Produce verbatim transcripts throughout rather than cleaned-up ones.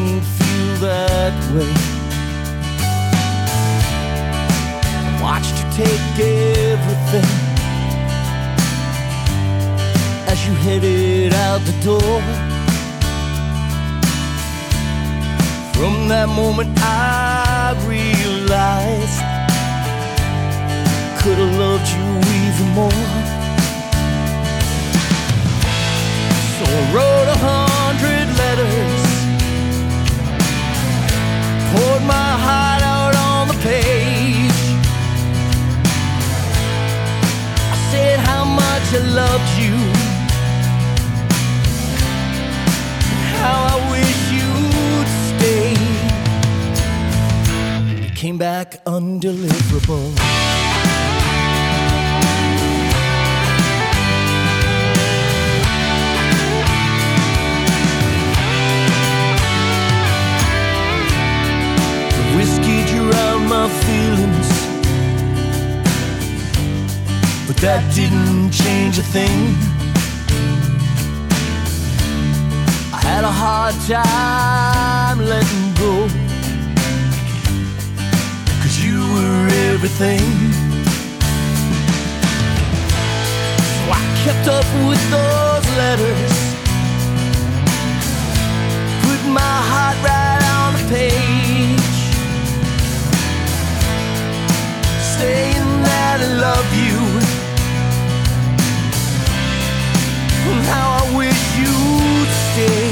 didn't feel that way. I watched you take everything as you headed out the door. From that moment I realized could have loved you even more. So I wrote a hundred letters, poured my heart out on the page. I said how much I loved you, how I wish you'd stay. It came back undeliverable. Whiskey drowned my feelings, but that didn't change a thing. I had a hard time letting go, 'cause you were everything. So I kept up with those letters, put my heart right on the page, saying that I love you, and how I wish you'd stay.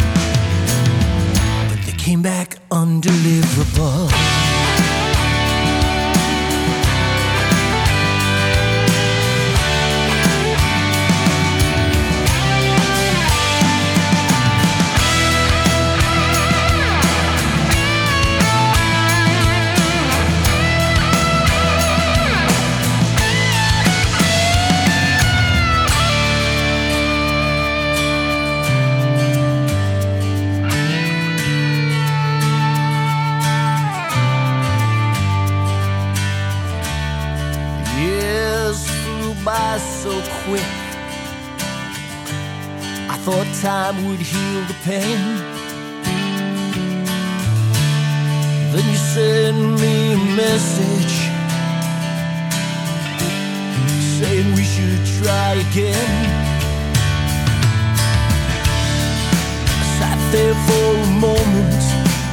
But they came back undeliverable. By so quick, I thought time would heal the pain. Then you sent me a message saying we should try again. I sat there for a moment,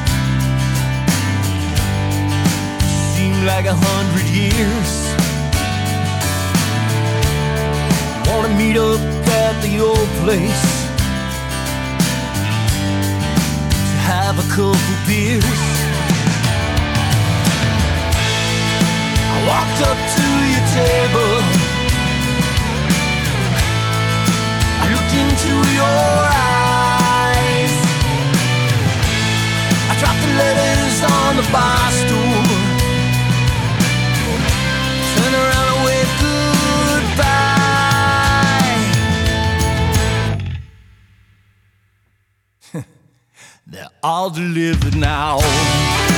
seemed like a hundred years. Wanna meet up at the old place to have a couple beers. I walked up to your table, I looked into your eyes, I dropped the letters on the bar stool, turned around and waved goodbye. They're all delivered now.